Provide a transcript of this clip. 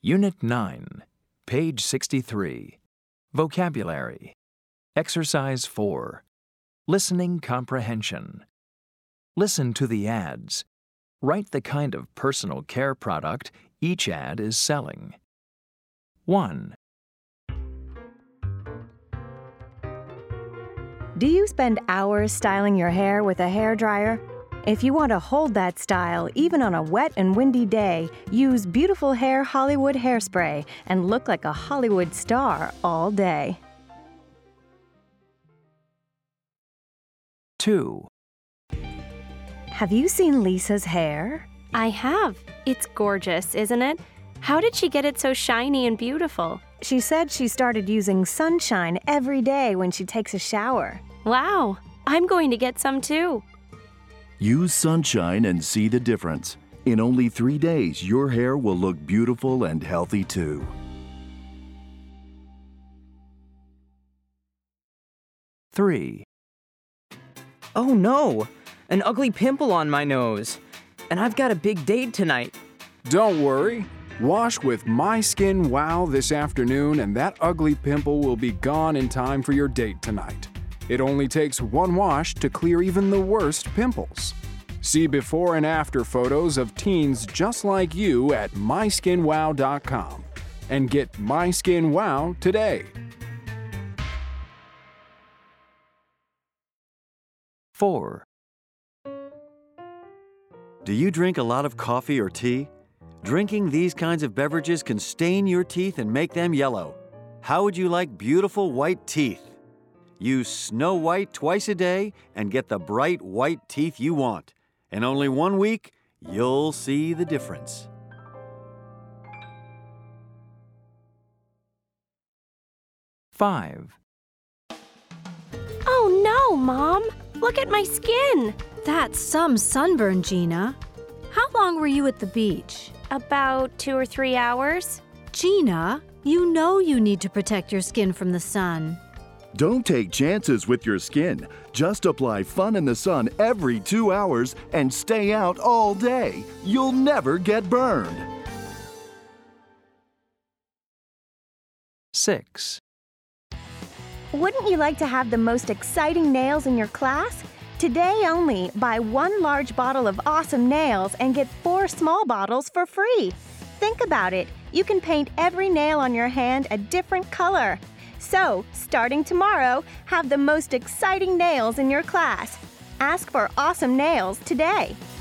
Unit 9, page 63. Vocabulary. Exercise 4. Listening comprehension. Listen to the ads. Write the kind of personal care product each ad is selling. 1. Do you spend hours styling your hair with a hairdryer? If you want to hold that style even on a wet and windy day, use Beautiful Hair Hollywood Hairspray and look like a Hollywood star all day. 2. Have you seen Lisa's hair? I have. It's gorgeous, isn't it? How did she get it so shiny and beautiful? She said she started using sunshine every day when she takes a shower. Wow, I'm going to get some too. Use sunshine and see the difference. In only 3 days, your hair will look beautiful and healthy too. 3. Oh no! An ugly pimple on my nose. And I've got a big date tonight. Don't worry. Wash with My Skin Wow this afternoon and that ugly pimple will be gone in time for your date tonight. It only takes one wash to clear even the worst pimples. See before and after photos of teens just like you at myskinwow.com and get My Skin Wow today. 4. Do you drink a lot of coffee or tea? Drinking these kinds of beverages can stain your teeth and make them yellow. How would you like beautiful white teeth? Use Snow White twice a day and get the bright white teeth you want. In only 1 week, you'll see the difference. 5. Oh no, Mom! Look at my skin! That's some sunburn, Gina. How long were you at the beach? About 2 or 3 hours. Gina, you know you need to protect your skin from the sun. Don't take chances with your skin. Just apply Fun in the Sun every 2 hours and stay out all day. You'll never get burned. 6. Wouldn't you like to have the most exciting nails in your class? Today only, buy 1 large bottle of awesome nails and get 4 small bottles for free. Think about it. You can paint every nail on your hand a different color. So, starting tomorrow, have the most exciting nails in your class. Ask for awesome nails today.